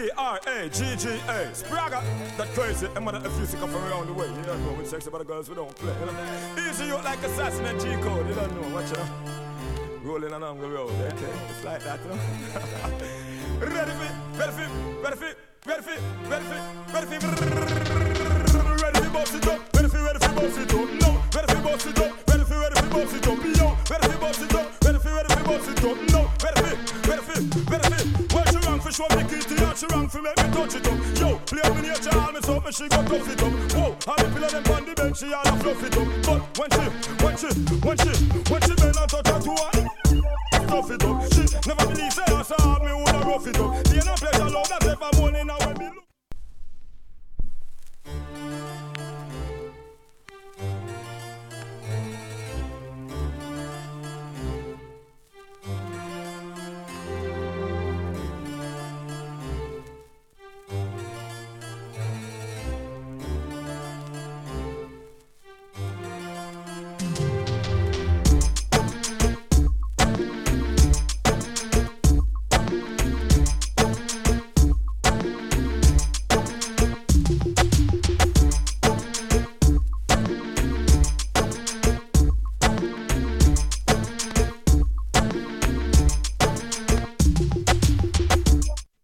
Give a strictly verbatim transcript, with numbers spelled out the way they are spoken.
P R A G G A. Spragga, that crazy. I'm gonna F U C come from around the way. You don't know when sex about the girls we don't play. You know? Easy you like assassin and G-code. You don't know. Watch it. Rolling along the road. Eh? It's like that, you know. Ready for, ready for, ready for, ready for, ready for, ready for, ready for boss it up. Ready for, ready for boss it up. No, ready for boss it up. Ready for, ready for boss it up. Yo, ready for boss it up. Ready for, ready for boss it up. No, ready for, ready for, ready for. Well, she wrong for show me kitty and she wrong for make me touch it up. Yo, play with me nature, all me so me she go tough it up. Whoa, all the pillow them on the bench, she all a fluff it up. But when she, when she, when she, when she bend and touch her to her, tough it up. She never believe say her so hard me woulda rough it up. The no pleasure love that ever morning now when me look.